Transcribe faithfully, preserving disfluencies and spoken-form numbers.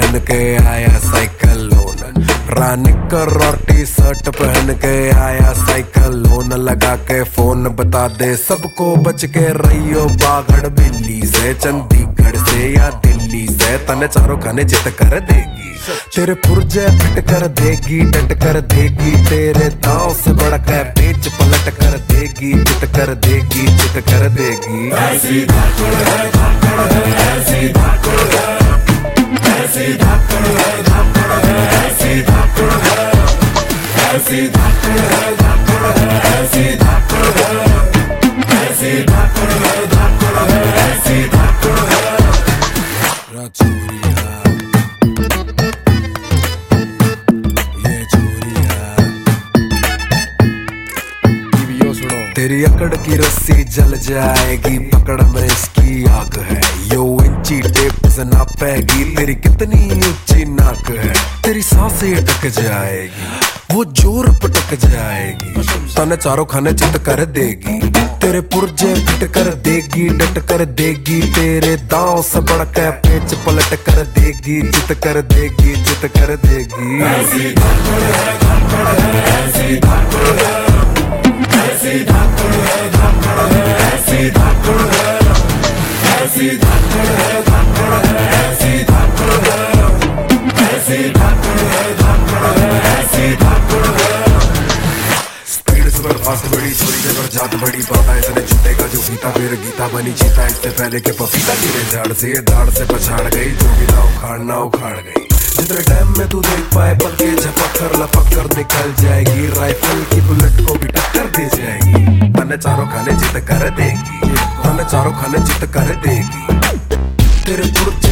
पहन के आया साइकिल लोन, रानिकर और टी शर्ट पहन के आया साइकिल लोन, लगा के फोन बता दे सबको बच के रहियो बागड़ बिल्ली से, चंडीगढ़ से या दिल्ली से, तने चारों खाने जित कर देगी, तेरे पुर्जे फिट कर देगी, डट कर देगी, तेरे दांव से बढ़कर पेच पलट कर देगी, चित कर देगी, चित कर देगी। ऐसी धाकड़ है, धाकड़ है, ऐसी धाकड़ है, ऐसी धाकड़ है, धाकड़ है, ऐसी धाकड़ है, ऐसी धाकड़ है, धाकड़ है, ऐसी धाकड़ है, ऐसी धाकड़ है, धाकड़ है, ऐसी धाकड़ है। चोरिया ये चोरिया, तेरी अकड़ की रस्सी जल जाएगी, पकड़ में इसकी आग है, यो इंची टेप से नापेगी, तेरी कितनी ऊंची नाक है, तेरी सांसें अटक जाएगी, वो जोर पटक जाएगी, तने चारों खाने चित कर देगी, तेरे पुर्जे फिट कर देगी, डट कर देगी, तेरे दांव से बढ़कर पेच पलट कर देगी, चित कर देगी, चित कर देगी। ऐसी धाकड़ है, धाकड़ है, ऐसी धाकड़ है, ऐसी धाकड़ है, धाकड़ है, ऐसी धाकड़ है, ऐसी धाकड़ है, धाकड़ है, ऐसी धाकड़ है, ऐसी धाकड़ है, धाकड़ है, ऐसी धाकड़ है। स्पीड सुपर फास्ट बड़ी चोरी के पर जात बड़ी, पाता इतने छुटेगा जो गीता, फिर गीता बनी चीता, इससे पहले के पपीता गिरे झाड़ से, दाढ़ से पछाड़ गई, जो भी ना उखाड़ ना उखाड़ गई, जितने टाइम में तू देख पाए पल के झपक कर लपक कर निकल जाएगी, राइफल की बुलेट को भी टक्कर दे जाएगी, तने चारों खाने जित कर देगी, तने चारों खाने जित कर देगी, तेरे